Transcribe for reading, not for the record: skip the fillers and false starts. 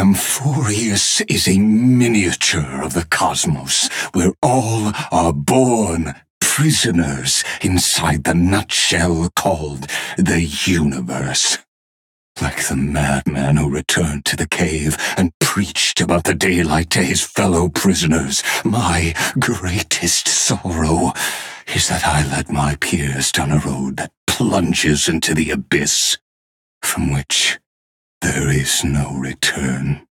Amphorius is a miniature of the cosmos, where all are born prisoners inside the nutshell called the universe. Like the madman who returned to the cave and preached about the daylight to his fellow prisoners, my greatest sorrow is that I led my peers down a road that plunges into the abyss, from which there is no return.